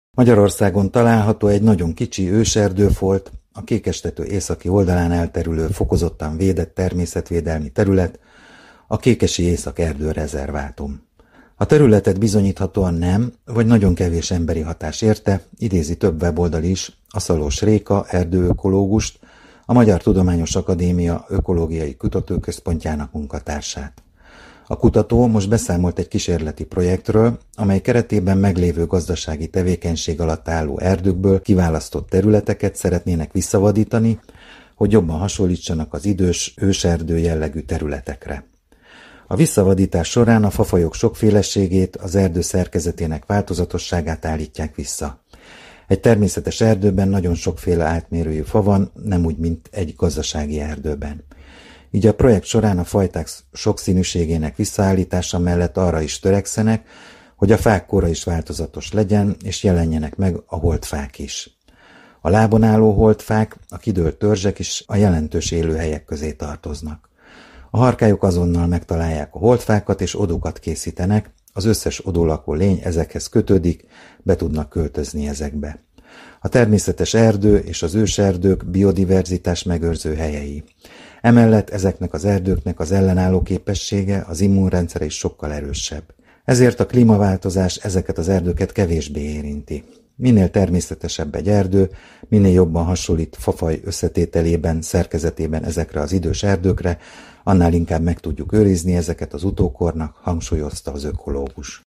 Magyarországon található egy nagyon kicsi őserdőfolt, a Kékestető északi oldalán elterülő fokozottan védett természetvédelmi terület, a Kékesi Észak-erdő rezervátum. A területet bizonyíthatóan nem, vagy nagyon kevés emberi hatás érte, idézi több weboldal is a Szalós Réka erdőökológust, a Magyar Tudományos Akadémia Ökológiai Kutatóközpontjának munkatársát. A kutató most beszámolt egy kísérleti projektről, amely keretében meglévő gazdasági tevékenység alatt álló erdőkből kiválasztott területeket szeretnének visszavadítani, hogy jobban hasonlítsanak az idős őserdő jellegű területekre. A visszavadítás során a fafajok sokféleségét, az erdő szerkezetének változatosságát állítják vissza. Egy természetes erdőben nagyon sokféle átmérőjű fa van, nem úgy, mint egy gazdasági erdőben. Így a projekt során a fajták sokszínűségének visszaállítása mellett arra is törekszenek, hogy a fák kora is változatos legyen, és jelenjenek meg a holdfák is. A lábon álló holdfák, a kidőlt törzsek is a jelentős élőhelyek közé tartoznak. A harkályok azonnal megtalálják a holdfákat és odókat készítenek, az összes odólakó lény ezekhez kötődik, be tudnak költözni ezekbe. A természetes erdő és az őserdők biodiverzitás megőrző helyei. Emellett ezeknek az erdőknek az ellenálló képessége, az immunrendszer is sokkal erősebb. Ezért a klímaváltozás ezeket az erdőket kevésbé érinti. Minél természetesebb egy erdő, minél jobban hasonlít fafaj összetételében, szerkezetében ezekre az idős erdőkre, annál inkább meg tudjuk őrizni ezeket az utókornak, hangsúlyozta az ökológus.